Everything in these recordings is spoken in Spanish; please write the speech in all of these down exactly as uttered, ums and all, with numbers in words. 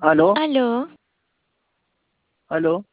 Aló, Aló, aló,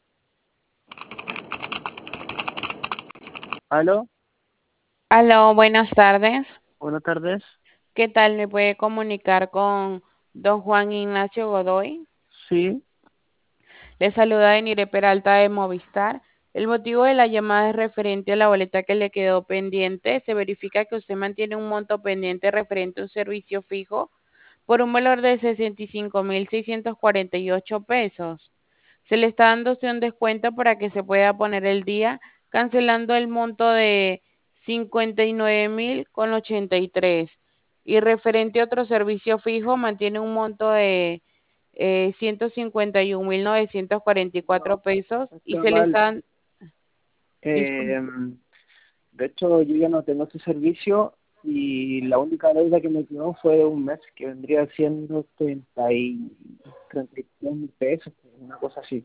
aló, Aló, buenas tardes. buenas tardes. ¿Qué tal? ¿Me puede comunicar con don Juan Ignacio Godoy? Sí, Le saluda Enire Peralta de Movistar. El motivo de la llamada es referente a la boleta que le quedó pendiente. Se verifica que usted mantiene un monto pendiente referente a un servicio fijo por un valor de sesenta y cinco mil seiscientos cuarenta y ocho pesos. Se le está dando usted un descuento para que se pueda poner el día, cancelando el monto de cincuenta y nueve mil con ochenta y tres. Y referente a otro servicio fijo, mantiene un monto de eh, ciento cincuenta y un mil novecientos cuarenta y cuatro no, pesos y está se le mal. están, Eh, disculpe. de hecho, yo ya no tengo ese servicio y la única deuda que me quedó fue de un mes, que vendría siendo treinta y treinta y tres mil pesos, una cosa así.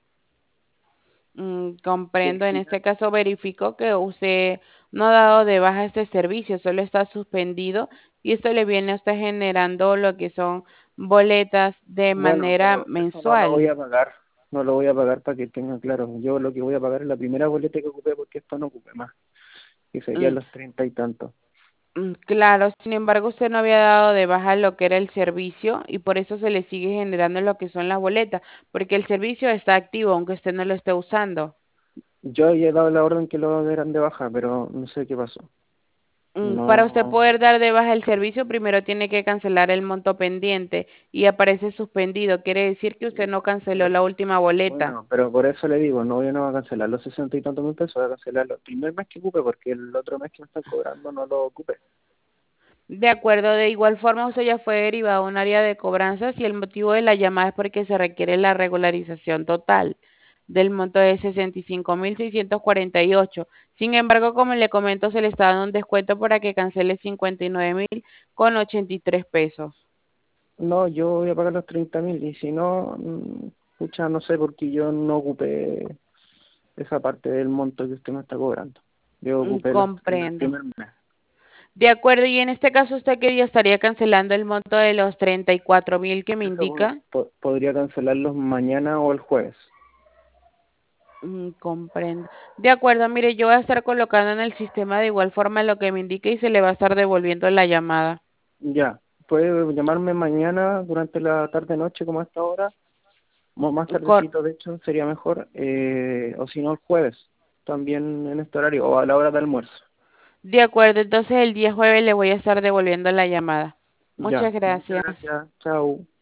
Mm, Y al comprendo, en final, este caso verifico que usted no ha dado de baja este servicio, solo está suspendido y esto le viene a usted generando lo que son boletas de bueno, manera pero eso no lo voy mensual. a pagar, no lo voy a pagar para que tengan claro. Yo lo que voy a pagar es la primera boleta que ocupé porque esto no ocupé más, que serían Mm, los treinta y tantos. mm, claro, sin embargo, usted no había dado de baja lo que era el servicio y por eso se le sigue generando lo que son las boletas, porque el servicio está activo aunque usted no lo esté usando. Yo ya he dado la orden que lo dieran de baja, pero no sé qué pasó. Mm, Para usted No, poder dar de baja el servicio, primero tiene que cancelar el monto pendiente y aparece suspendido. Quiere decir que usted no canceló pero, la última boleta. bueno, pero por eso le digo, no voy a no a cancelar los sesenta y tantos mil pesos, voy a cancelar el primer mes que ocupe, porque el otro mes que me están cobrando no lo ocupe. De acuerdo, de igual forma usted ya fue derivado a un área de cobranzas y el motivo de la llamada es porque se requiere la regularización total del monto de sesenta y cinco mil seiscientos cuarenta y ocho. Sin embargo, como le comento, se le está dando un descuento para que cancele cincuenta y nueve mil con ochenta y tres pesos. No, yo voy a pagar los treinta mil y si no, mm, pucha, no sé, porque yo no ocupé esa parte del monto que usted me está cobrando. Yo Mm, ocupé los, en el Comprendo. primer mes. De acuerdo, y en este caso, ¿usted qué día estaría cancelando el monto de los treinta y cuatro mil que me Eso po- indica? po- podría cancelarlos mañana o el jueves. Mm, comprendo. De acuerdo, mire, yo voy a estar colocando en el sistema de igual forma lo que me indique y se le va a estar devolviendo la llamada. Ya, puede llamarme mañana durante la tarde-noche como a esta hora. Mo- Más Cor- tardecito, de hecho, sería mejor. Eh, o si no, el jueves, también en este horario, o a la hora de almuerzo. de acuerdo, entonces el día jueves le voy a estar devolviendo la llamada. Ya, Muchas muchas gracias. gracias. Chao.